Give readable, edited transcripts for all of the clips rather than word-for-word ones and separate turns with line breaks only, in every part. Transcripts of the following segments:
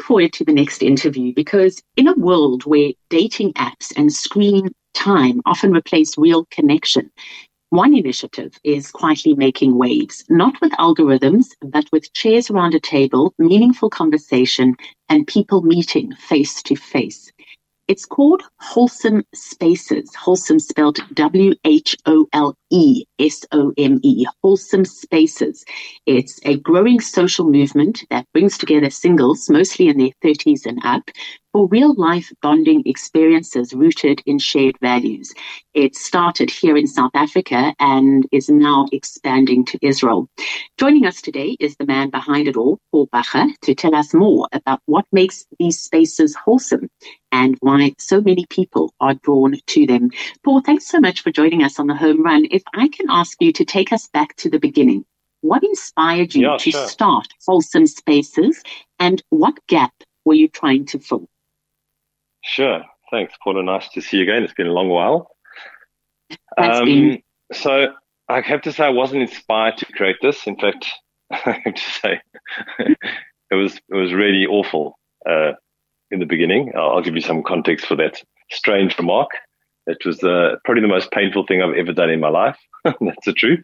forward to the next interview because in a world where dating apps and screen time often replace real connection, one initiative is quietly making waves, not with algorithms, but with chairs around a table, meaningful conversation, and people meeting face to face. It's called Wholesome Spaces, Wholesome spelled WHOLESOME, Wholesome Spaces. It's a growing social movement that brings together singles, mostly in their 30s and up, for real-life bonding experiences rooted in shared values. It started here in South Africa and is now expanding to Israel. Joining us today is the man behind it all, Paul Bacher, to tell us more about what makes these spaces wholesome and why so many people are drawn to them. Paul, thanks so much for joining us on The Home Run. If I can ask you to take us back to the beginning, what inspired you to start Wholesome Spaces and what gap were you trying to fill?
Sure. Thanks, Paula. Nice to see you again. It's been a long while. So I have to say I wasn't inspired to create this. In fact, I have to say it was really awful in the beginning. I'll give you some context for that strange remark. It was probably the most painful thing I've ever done in my life. That's the truth.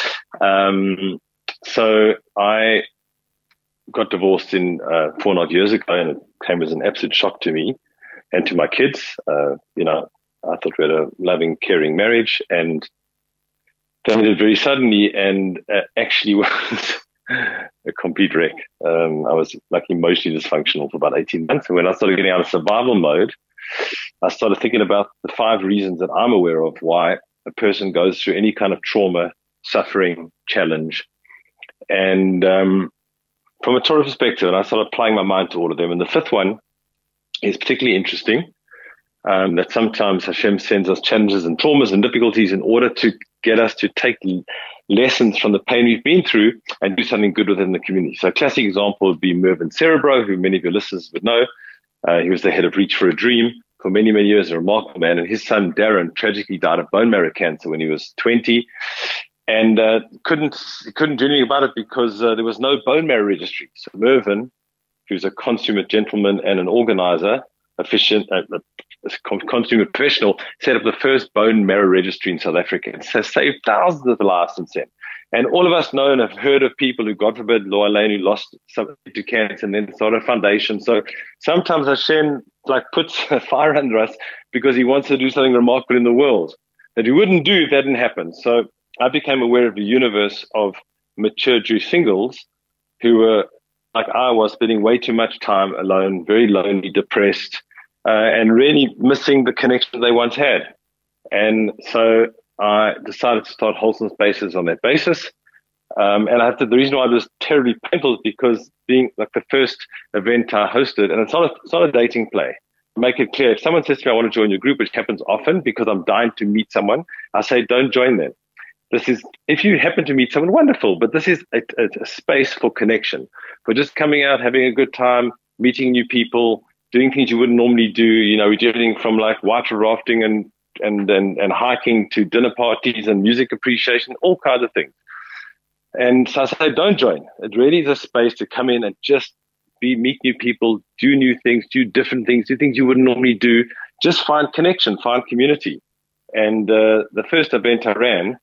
So I got divorced in 4.5 years ago, and it came as an absolute shock to me and to my kids. I thought we had a loving, caring marriage, and then it very suddenly and actually was a complete wreck. I was like emotionally dysfunctional for about 18 months. And when I started getting out of survival mode, I started thinking about the 5 reasons that I'm aware of why a person goes through any kind of trauma, suffering, challenge. And from a Torah perspective, and I started applying my mind to all of them. And the 5th one is particularly interesting, that sometimes Hashem sends us challenges and traumas and difficulties in order to get us to take lessons from the pain we've been through and do something good within the community. So a classic example would be Mervyn Cerebro, who many of your listeners would know. He was the head of Reach for a Dream for many, many years, a remarkable man. And his son, Darren, tragically died of bone marrow cancer when he was 20. And couldn't do anything about it because there was no bone marrow registry. So Mervyn, who's a consummate gentleman and an organizer, consummate professional, set up the first bone marrow registry in South Africa and has saved thousands of lives since then. And all of us know and have heard of people who, God forbid, Laura Lane, who lost something to cancer and then started a foundation. So sometimes Hashem puts a fire under us because he wants to do something remarkable in the world that he wouldn't do if that didn't happen. So I became aware of the universe of mature Jewish singles who were, like I was, spending way too much time alone, very lonely, depressed, and really missing the connection they once had. And so I decided to start Wholesome Spaces on that basis. And the reason why it was terribly painful is because being like the first event I hosted, and it's not a dating play. Make it clear, if someone says to me, I want to join your group, which happens often because I'm dying to meet someone, I say, don't join them. This is, if you happen to meet someone, wonderful, but this is a space for connection, for just coming out, having a good time, meeting new people, doing things you wouldn't normally do. We do everything from like whitewater rafting and hiking to dinner parties and music appreciation, all kinds of things. And so I say, don't join. It really is a space to come in and just meet new people, do new things, do different things, do things you wouldn't normally do. Just find connection, find community. And the first event I ran,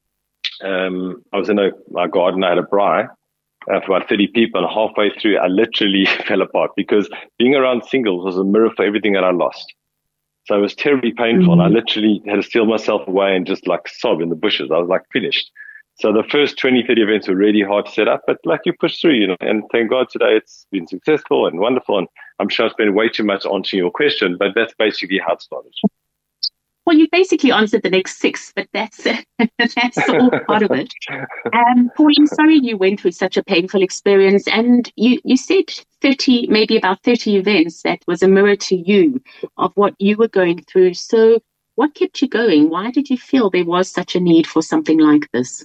I was in my garden. I had a braai for about 30 people, and halfway through, I literally fell apart because being around singles was a mirror for everything that I lost. So it was terribly painful. Mm-hmm. And I literally had to steal myself away and just sob in the bushes. I was finished. So the first 20, 30 events were really hard to set up, but you push through, and thank God today it's been successful and wonderful. And I'm sure I spent way too much answering your question, but that's basically how it started.
Well, you basically answered the next 6, but that's all part of it. Paul, I'm sorry you went through such a painful experience, and you said maybe about 30 events that was a mirror to you of what you were going through. So what kept you going? Why did you feel there was such a need for something like this?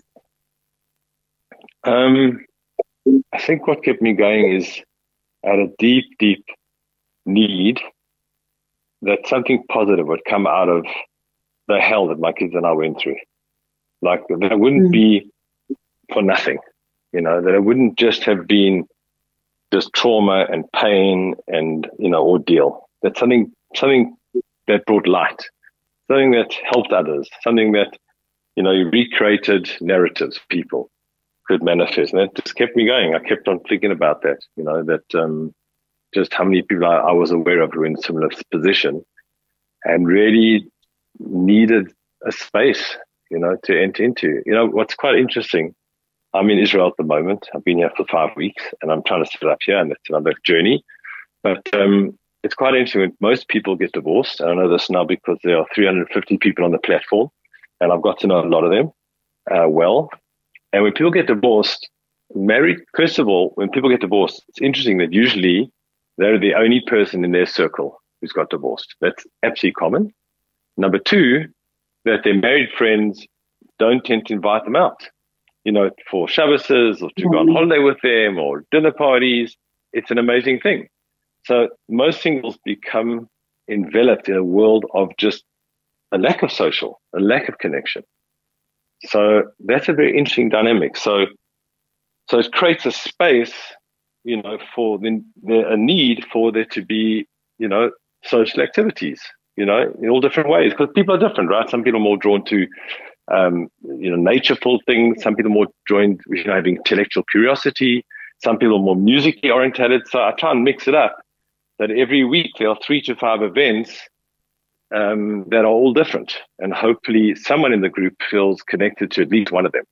I think what kept me going is I had a deep, deep need that something positive would come out of the hell that my kids and I went through. That it wouldn't be for nothing, that it wouldn't just have been just trauma and pain and, ordeal. That's something that brought light, something that helped others, something that, recreated narratives people could manifest. And that just kept me going. I kept on thinking about that, just how many people I was aware of who were in a similar position and really needed a space, to enter into. What's quite interesting, I'm in Israel at the moment. I've been here for 5 weeks and I'm trying to set it up here, and it's another journey. But it's quite interesting when most people get divorced. I know this now because there are 350 people on the platform and I've got to know a lot of them well. And when people get divorced, first of all, when people get divorced, it's interesting that usually they're the only person in their circle who's got divorced. That's absolutely common. Number two, that their married friends don't tend to invite them out, for Shabbases or to go on holiday with them or dinner parties. It's an amazing thing. So most singles become enveloped in a world of just a lack of social, a lack of connection. So that's a very interesting dynamic. So it creates a space, for a need for there to be, social activities, in all different ways, because people are different, right? Some people are more drawn to, natureful things. Some people are more drawn to having intellectual curiosity. Some people are more musically orientated. So I try and mix it up that every week there are 3 to 5 events that are all different. And hopefully someone in the group feels connected to at least one of them.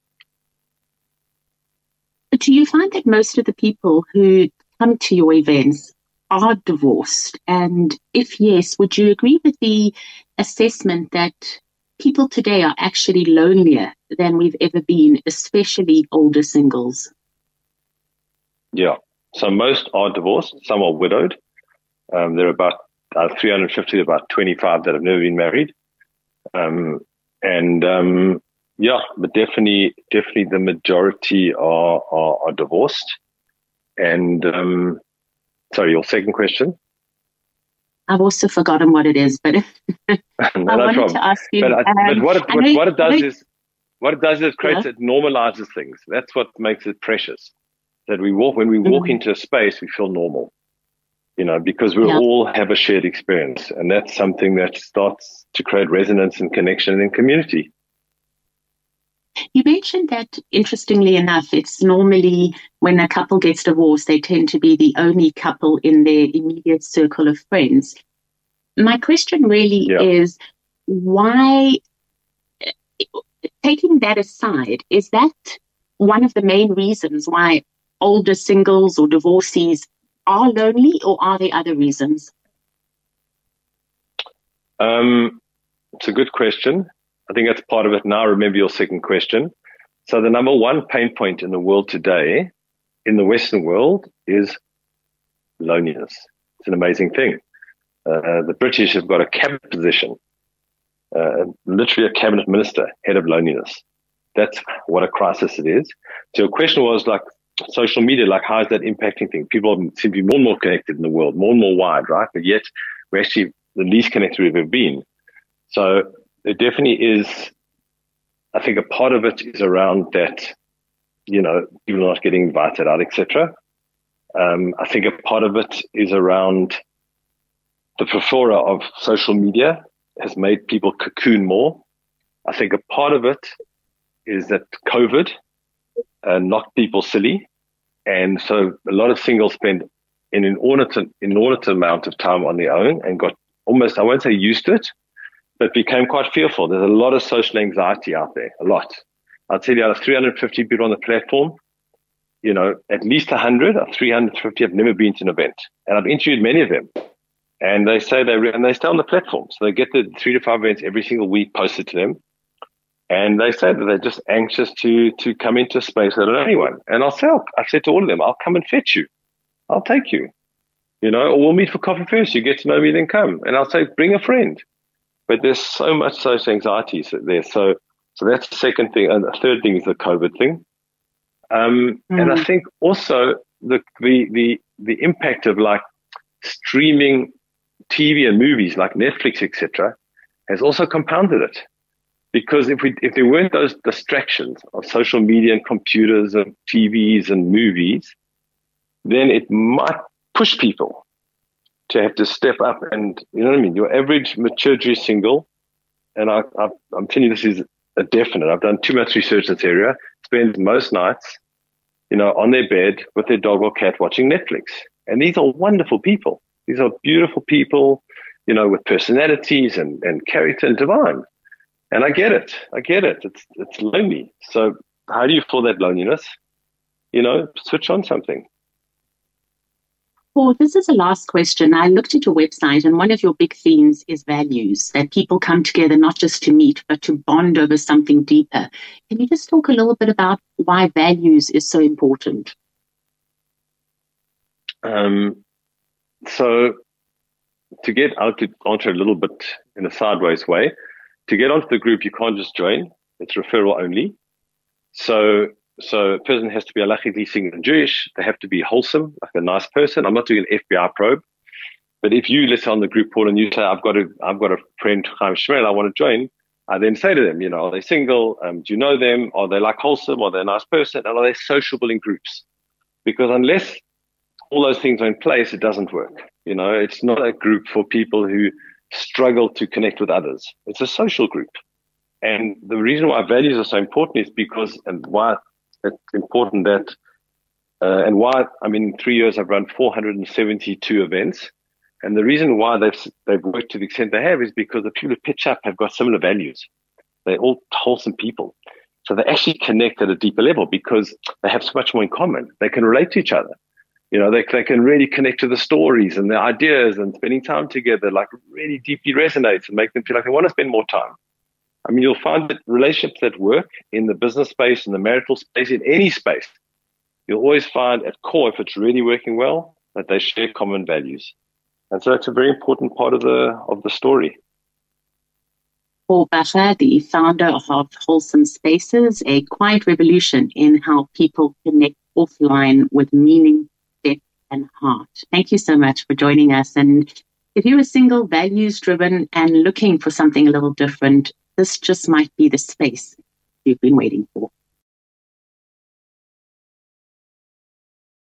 But do you find that most of the people who come to your events are divorced? And if yes, would you agree with the assessment that people today are actually lonelier than we've ever been, especially older singles?
Yeah. So most are divorced. Some are widowed. There are about 350, about 25 that have never been married. But definitely the majority are divorced. And sorry, your second question?
I've also forgotten what it is, but I wanted to ask you.
But what it does is it creates, it normalizes things. That's what makes it precious. That when we walk into a space, we feel normal, because we all have a shared experience, and that's something that starts to create resonance and connection in community.
You mentioned that, interestingly enough, it's normally when a couple gets divorced, they tend to be the only couple in their immediate circle of friends. My question really is, why, taking that aside, is that one of the main reasons why older singles or divorcees are lonely, or are there other reasons?
It's a good question. I think that's part of it. Now remember your second question. So the number one pain point in the world today, in the Western world, is loneliness. It's an amazing thing. The British have got a cabinet position, literally a cabinet minister, head of loneliness. That's what a crisis it is. So your question was like social media, like how is that impacting things? People seem to be more and more connected in the world, more and more wide, right? But yet we're actually the least connected we've ever been. So there definitely is, I think a part of it is around that, people not getting invited out, etc. I think a part of it is around the plethora of social media has made people cocoon more. I think a part of it is that COVID knocked people silly. And so a lot of singles spend an inordinate amount of time on their own and got almost, I won't say used to it, but became quite fearful. There's a lot of social anxiety out there, a lot. I'll tell you, out of 350 people on the platform, at least 100 or 350 have never been to an event. And I've interviewed many of them. And they say they stay on the platform. So they get the 3 to 5 events every single week posted to them. And they say that they're just anxious to come into a space that don't know anyone. And I've said to all of them, I'll come and fetch you. I'll take you, or we'll meet for coffee first. You get to know me, then come. And I'll say, bring a friend. But there's so much social anxiety there. So that's the second thing. And the third thing is the COVID thing. And I think also the impact of like streaming TV and movies like Netflix, etc., has also compounded it. Because if there weren't those distractions of social media and computers and TVs and movies, then it might push people to have to step up and, you know what I mean? Your average mature Jewish single, and I'm telling you this is a definite, I've done too much research in this area, spends most nights, you know, on their bed with their dog or cat watching Netflix. And these are wonderful people. These are beautiful people, you know, with personalities and character and divine. And I get it. It's lonely. So how do you fill that loneliness? You know, switch on something.
Paul, this is the last question. I looked at your website, and one of your big themes is values, that people come together not just to meet, but to bond over something deeper. Can you just talk a little bit about why values is so important?
So I'll answer a little bit in a sideways way. To get onto the group, you can't just join. It's referral only. So a person has to be halachically single and Jewish. They have to be wholesome, like a nice person. I'm not doing an FBI probe. But if you, let's say on the group, Paul, and you say, I've got a friend, Chaim Shmuel, I want to join, I then say to them, you know, are they single? Do you know them? Are they like wholesome? Are they a nice person? And are they sociable in groups? Because unless all those things are in place, it doesn't work. You know, it's not a group for people who struggle to connect with others. It's a social group. And the reason why values are so important is because, and why it's important that, and why, I mean, in 3 years, I've run 472 events. And the reason why they've worked to the extent they have is because the people who pitch up have got similar values. They're all wholesome people. So they actually connect at a deeper level because they have so much more in common. They can relate to each other. You know, they can really connect to the stories and the ideas, and spending time together, like, really deeply resonates and make them feel like they want to spend more time. I mean, you'll find that relationships that work in the business space, in the marital space, in any space, you'll always find at core, if it's really working well, that they share common values. And so it's a very important part of the story.
Paul Bacher, the founder of Wholesome Spaces, a quiet revolution in how people connect offline with meaning, depth, and heart. Thank you so much for joining us. And if you're a single, values-driven, and looking for something a little different, this just might be the space you've been waiting for.